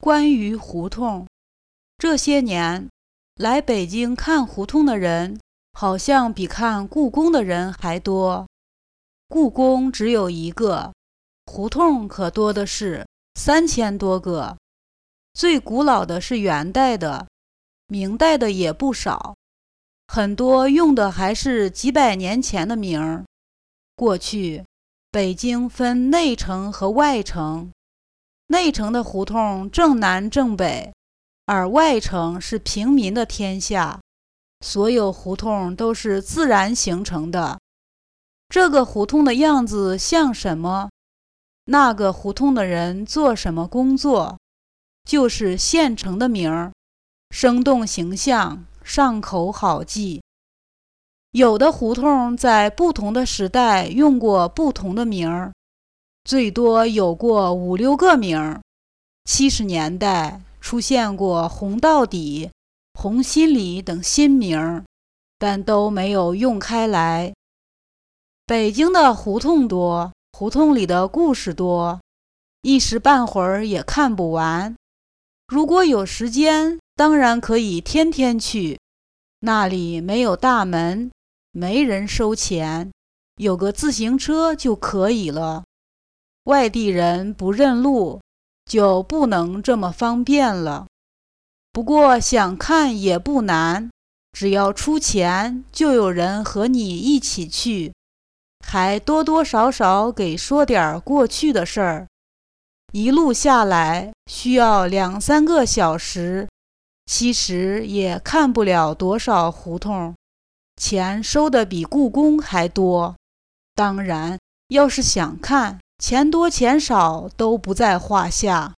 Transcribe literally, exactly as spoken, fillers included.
关于胡同，这些年来北京看胡同的人好像比看故宫的人还多。故宫只有一个，胡同可多的是，三千多个。最古老的是元代的，明代的也不少，很多用的还是几百年前的名儿。过去北京分内城和外城，内城的胡同正南正北，而外城是平民的天下，所有胡同都是自然形成的。这个胡同的样子像什么，那个胡同的人做什么工作，就是现成的名儿，生动形象，上口好记。有的胡同在不同的时代用过不同的名儿，最多有过五六个名儿。七十年代出现过红到底、红心里等新名儿，但都没有用开来。北京的胡同多，胡同里的故事多，一时半会儿也看不完。如果有时间，当然可以天天去。那里没有大门，没人收钱，有个自行车就可以了。外地人不认路，就不能这么方便了。不过想看也不难，只要出钱，就有人和你一起去，还多多少少给说点过去的事儿。一路下来需要两三个小时，其实也看不了多少胡同，钱收的比故宫还多。当然，要是想看，钱多钱少都不在话下。